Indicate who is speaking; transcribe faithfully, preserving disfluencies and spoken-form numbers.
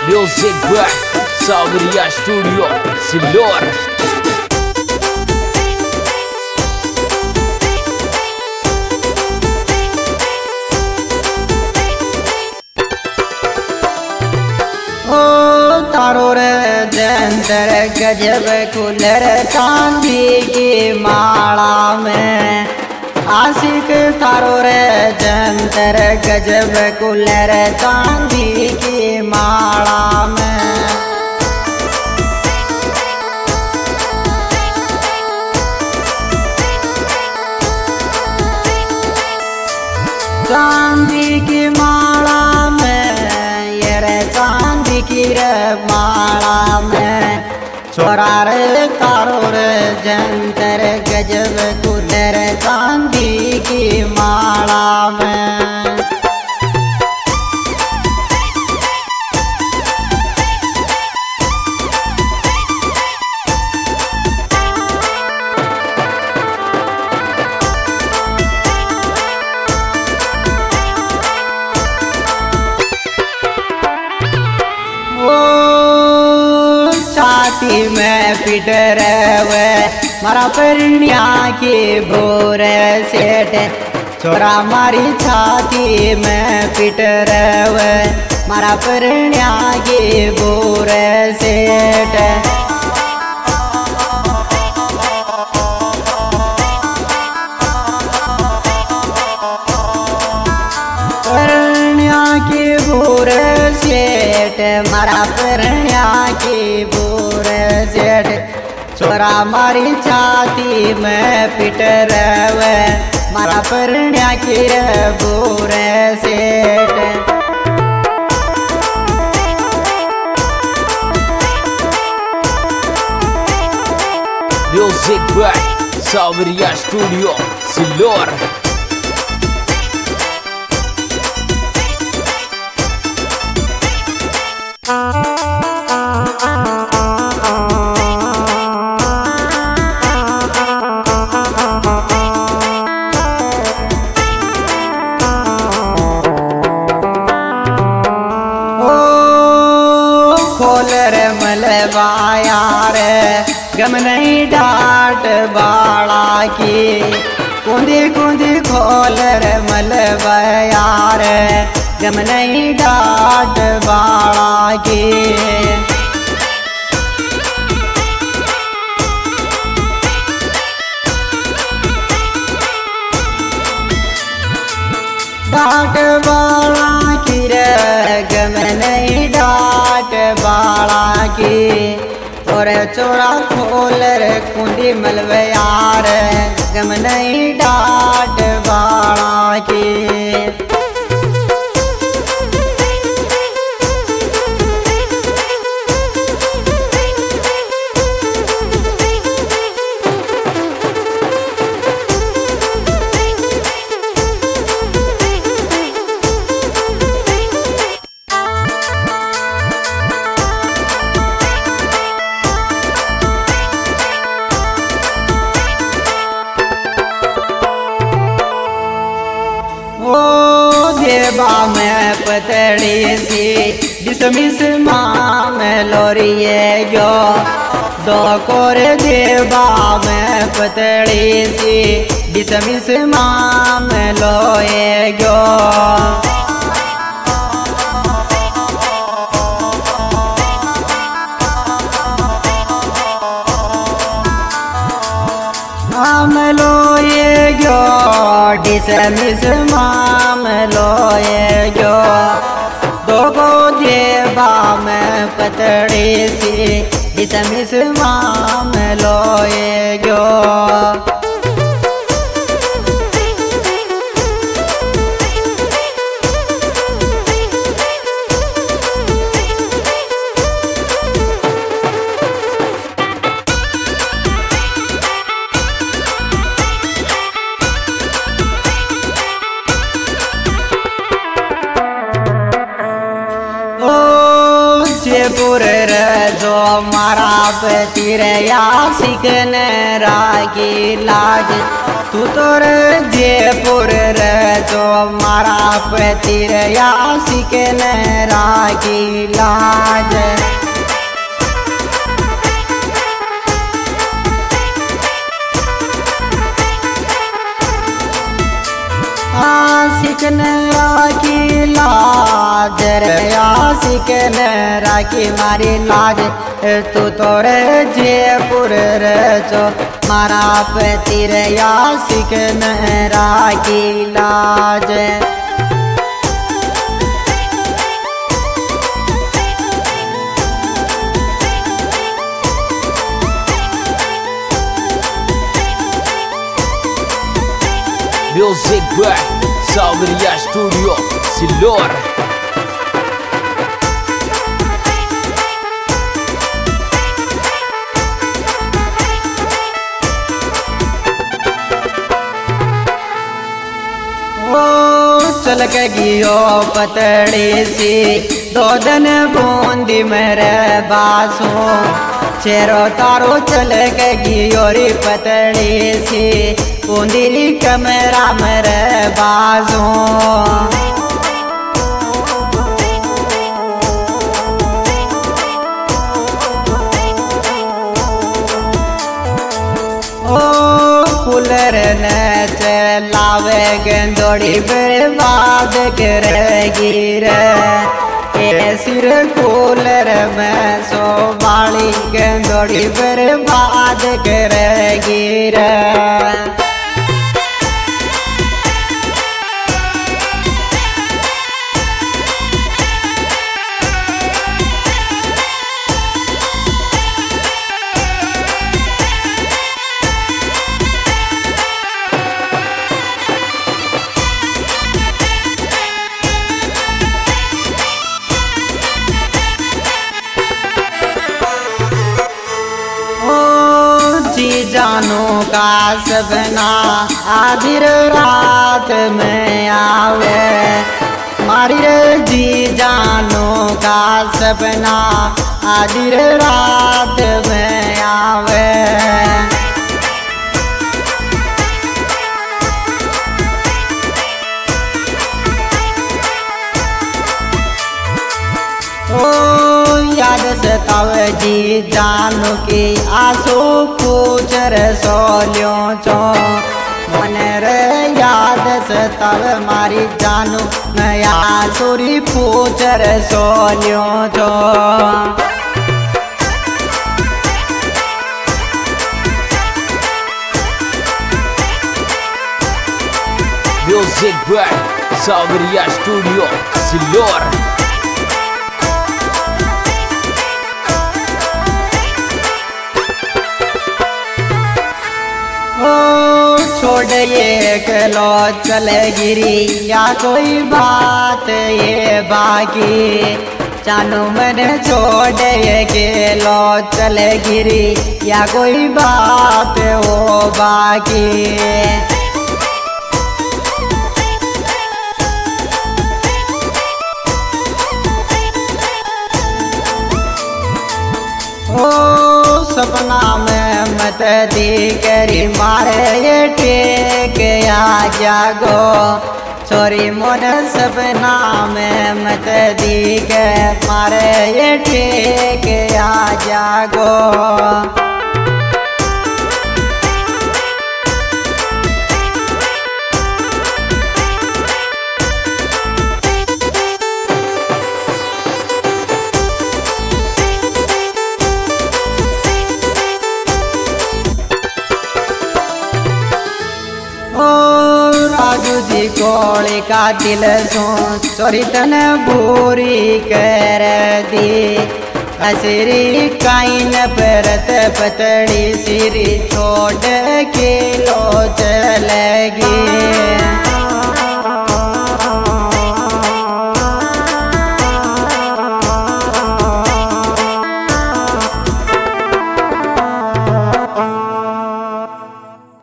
Speaker 1: Music by Sabriya Studio, Silor.
Speaker 2: तारो रे जंतर गजब cooler चांदी की माला में आशिक तारो रे जंतर गजब कुलर चांदी की माला में चांदी की माला में ये रे चांदी की रे माला में छोरा रे तारो रे जंतर गजब कुलर चांदी की माला में छाती में पिट रहे मारा परिणिया की भोर सेठ छोरा मारी छाती में पिट रहे मारा परिणिया की भोर सेठ परिणिया की भोर सेठ मारा परिणिया की भोर सेठ छोरा मारी छाती में पिट रहे मारा परिणिया की रे भोर सेठ
Speaker 1: Music by Sabriya Studio, Silor.
Speaker 2: खोलर मलबाया रे गम नहीं डाट बाड़ा की कूदी कूदी खोलर मलबाया रे गम नहीं डाट बाड़ा की डाट बाड़ा की रे गम नहीं डाट बाड़ा की और चोरा खोलर कुंडी मलवे यार गम नहीं डाट बाड़ा की देवा में पतड़ी सी डिसमिस माँ में लोरिए गो दो कोर देवा में पतड़ी सी डिसमिस माँ में लोए गो माम लोए गो डिसमिस माम लोए गो दो गो देवा में पतड़ी सी डिसमिस माम लोए गो जयपुर रे जो मारा तीर या सिकन रागी लाज तू तोर जयपुर रे जो मारा पतिर यासी के नरा की लाज आशिक नरा की लाज रे आशिक नरा की मारी लाज तू तोरे जयपुर रे जो मारा पतिर यासिक नरा की लाज
Speaker 1: Music by Sabriya Studio Silor.
Speaker 2: चल के गियो पतड़ी सी दो दिन बूंदी मेरे बासो चेरो तारो चल के गियो री पतड़ी सी बूंदी कमरा मेरे बासो कूलर ने चलावे गेंदोड़ी बर्बाद करेगी रे सिर कूलर में सो बाली गेंदोड़ी बर्बाद करेगी रे जानो का सपना आधी रात में आवे मारी जी जानो का सपना आधी रात में आवे याद सतावे जी जानो की आंसू पूछर सोलियो चो मन रे याद सतावे मारी जानो नया सूरी पूछर सोलियो चो
Speaker 1: Music by Sabriya Studio Silor.
Speaker 2: छोड़ ये कलो चले गिरी या कोई बात ये बाकी चानू मैंने छोड़ ये केलो चले गिरी या कोई बात वो बाकी ओ सपना में मत दी करी मारे ये टेक आ जागो छोरी मोन सपना में मत दी के मारे ये टेक आ जागो राजू जी कोड़ी का दिल सो चोरी तन बुरी कर दी असरी काइन परत पतड़ी सिरी छोड़ के लो चलेगी